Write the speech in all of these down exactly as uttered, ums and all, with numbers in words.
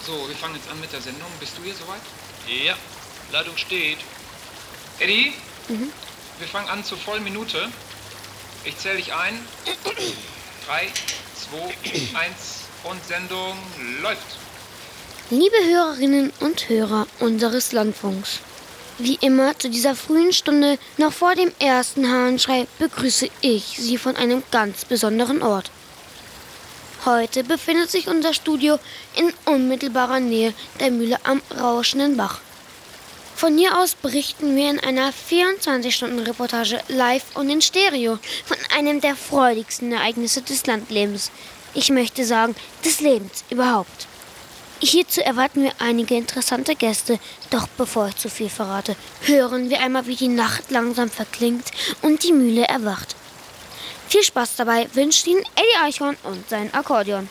So, wir fangen jetzt an mit der Sendung. Bist du hier soweit? Ja, Leitung steht. Eddie, Mhm. wir fangen an zur vollen Minute. Ich zähle dich ein. Drei, zwei, eins und Sendung läuft. Liebe Hörerinnen und Hörer unseres Landfunks, wie immer zu dieser frühen Stunde, noch vor dem ersten Hahnschrei, begrüße ich Sie von einem ganz besonderen Ort. Heute befindet sich unser Studio in unmittelbarer Nähe der Mühle am Rauschenden Bach. Von hier aus berichten wir in einer vierundzwanzig-Stunden-Reportage live und in Stereo von einem der freudigsten Ereignisse des Landlebens. Ich möchte sagen, des Lebens überhaupt. Hierzu erwarten wir einige interessante Gäste, doch bevor ich zu viel verrate, hören wir einmal, wie die Nacht langsam verklingt und die Mühle erwacht. Viel Spaß dabei wünscht Ihnen Eddie Eichhorn und sein Akkordeon.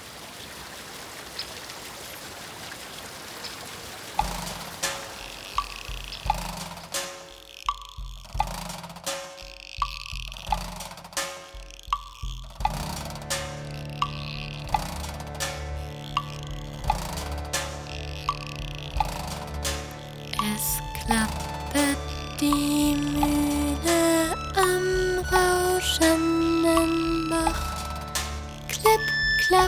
Es klappert die Mühle am rauschenden Bach. Klipp, klapp.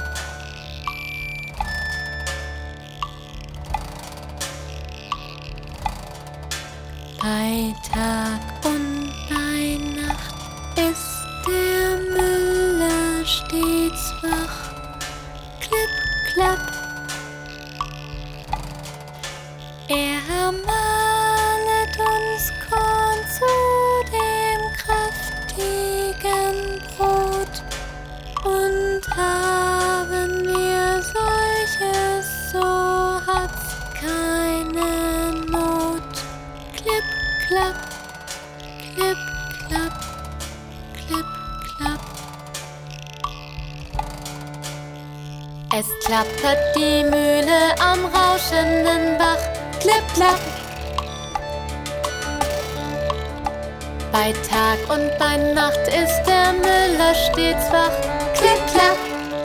Bei Tag und bei Nacht ist der Müller stets wach. Klipp, klapp. Er mahlet uns Korn zu dem kräftigen Brot, und haben wir solches, so hat's keine Not. Klipp, klapp, klipp, klapp, klipp, klapp. Es klappert die Mühle am rauschenden Bach. Klipp, klapp. Bei Tag und bei Nacht ist der Müller stets wach. Klipp, klapp.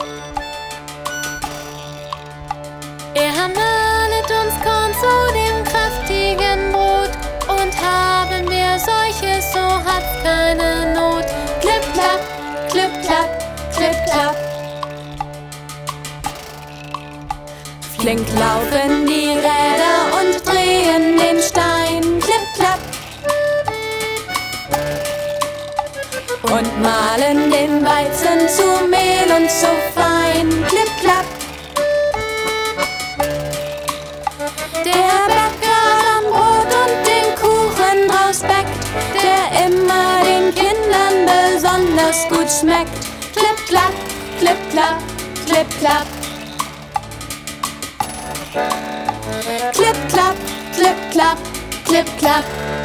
Er mahlet uns Korn zu dem kräftigen Brot, und haben wir solches, so hat's keine Not. Klipp, klapp, klipp, klapp, klipp, klapp. Flink laufen die Räder und drehen den Stein. Klipp, klapp. Und mahlen den Weizen zu Mehl und so fein. Klipp, klapp. Der Bäcker am Brot und den Kuchen draus bäckt, der immer den Kindern besonders gut schmeckt. Klipp, klapp, klipp, klapp, klipp, klapp. Klipp, klapp, klipp, klapp, klipp, klapp.